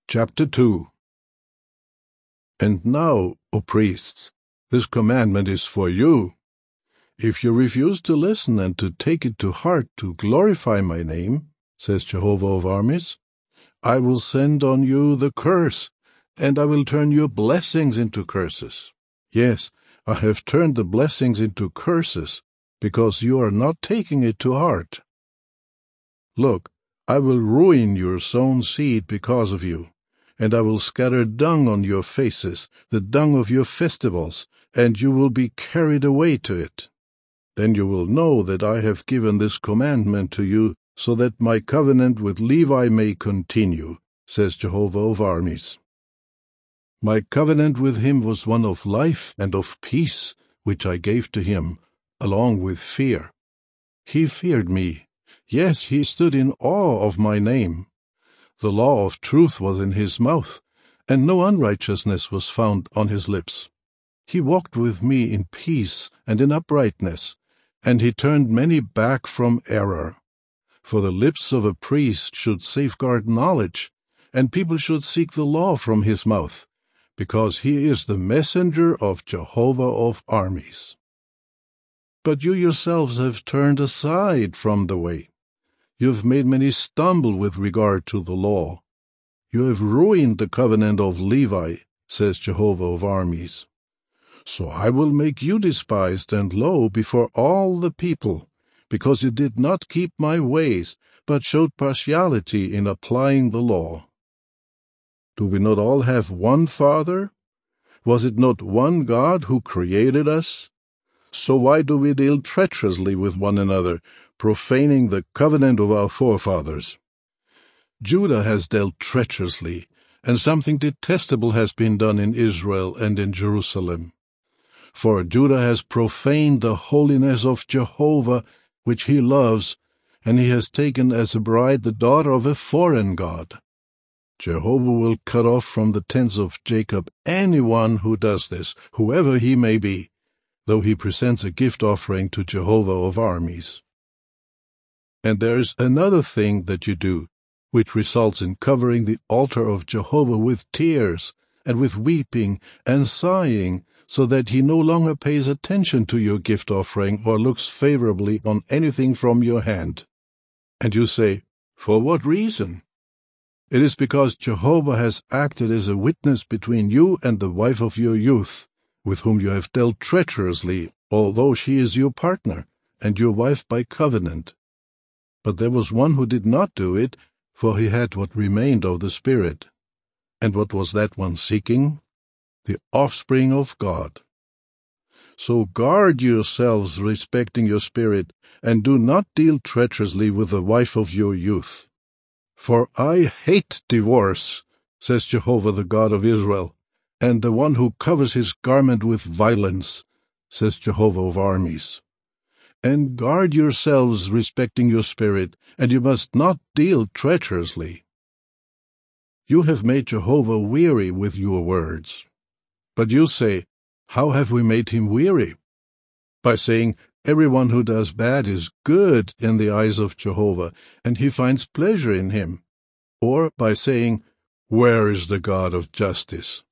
Chapter 2. And now, O priests, this commandment is for you. If you refuse to listen and to take it to heart to glorify my name, says Jehovah of armies, I will send on you the curse, and I will turn your blessings into curses. Yes, I have turned the blessings into curses, because you are not taking it to heart. Look, I will ruin your sown seed because of you, and I will scatter dung on your faces, the dung of your festivals, and you will be carried away to it. Then you will know that I have given this commandment to you, so that my covenant with Levi may continue, says Jehovah of armies. My covenant with him was one of life and of peace, which I gave to him, along with fear. He feared me. Yes, he stood in awe of my name. The law of truth was in his mouth, and no unrighteousness was found on his lips. He walked with me in peace and in uprightness, and he turned many back from error. For the lips of a priest should safeguard knowledge, and people should seek the law from his mouth, because he is the messenger of Jehovah of armies. But you yourselves have turned aside from the way. You have made many stumble with regard to the law. You have ruined the covenant of Levi, says Jehovah of armies. So I will make you despised and low before all the people, because you did not keep my ways, but showed partiality in applying the law. Do we not all have one Father? Was it not one God who created us? So why do we deal treacherously with one another, profaning the covenant of our forefathers? Judah has dealt treacherously, and something detestable has been done in Israel and in Jerusalem. For Judah has profaned the holiness of Jehovah, which he loves, and he has taken as a bride the daughter of a foreign god. Jehovah will cut off from the tents of Jacob anyone who does this, whoever he may be, though he presents a gift offering to Jehovah of armies. And there is another thing that you do, which results in covering the altar of Jehovah with tears, and with weeping and sighing, so that he no longer pays attention to your gift offering or looks favorably on anything from your hand. And you say, for what reason? It is because Jehovah has acted as a witness between you and the wife of your youth, with whom you have dealt treacherously, although she is your partner, and your wife by covenant. But there was one who did not do it, for he had what remained of the Spirit. And what was that one seeking? The offspring of God. So guard yourselves respecting your spirit, and do not deal treacherously with the wife of your youth. For I hate divorce, says Jehovah the God of Israel, and the one who covers his garment with violence, says Jehovah of armies. And guard yourselves respecting your spirit, and you must not deal treacherously. You have made Jehovah weary with your words. But you say, how have we made him weary? By saying, everyone who does bad is good in the eyes of Jehovah, and he finds pleasure in him. Or by saying, where is the God of justice?